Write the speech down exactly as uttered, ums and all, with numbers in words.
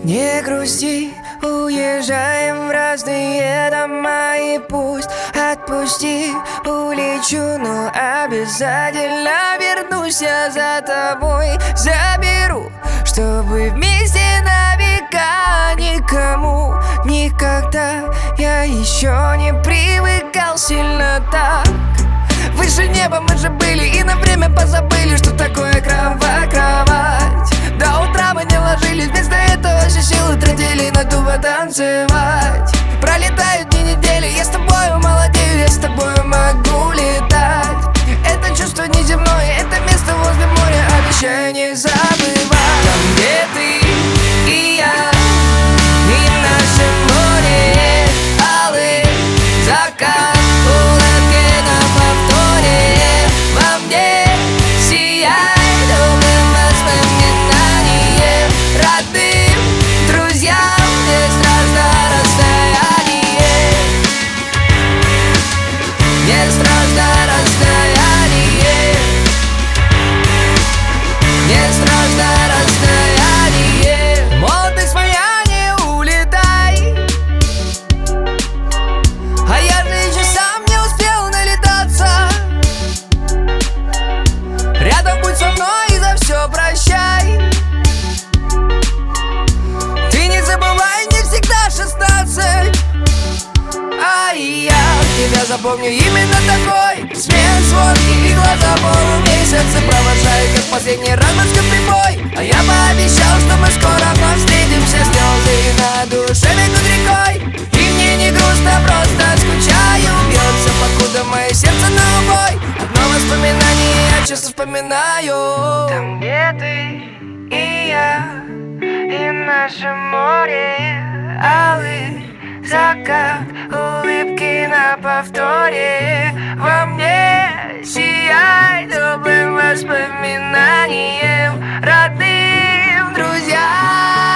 Не грусти, уезжаем в разные дома. И пусть отпусти, улечу, но обязательно вернусь я за тобой. Заберу, чтобы вместе на века. Никому, никогда я еще не привыкал сильно так. Выше неба мы же были и на время позабыли, что такое кровать-кровать. До утра мы не ложились, вместо этого все силы тратили на то потанцевать. Пролетают дни, недели, я с тобою молодею, я с тобою могу летать. Это чувство неземное, это место возле моря, обещаю не забывать. Там, где ты и я, и наше море, алый закат, улыбки на повторе. Во мне сияет добрым воспоминанием, родным друзьям, где страшно расстояние, не страшно расстояние, не страшно расстояние. Молодость моя, не улетай, а я же еще сам не успел налетаться. Рядом будь со мной и за все прощай. Ты не забывай, не всегда шестнадцать. А и я тебя запомню именно такой. Смех, звонки и глаза полумесяца провожают, как последний раз морской прибой. А я пообещал, что мы скоро вновь встретимся. Слезы на душе бегут рекой, и мне не грустно, просто скучаю. Бьется, покуда мое сердце на убой. Одно воспоминание я часто вспоминаю. Там, где ты и я, и наше море, алый закат, улыбки на повторе. Во мне сияй добрым воспоминанием, родным друзьям.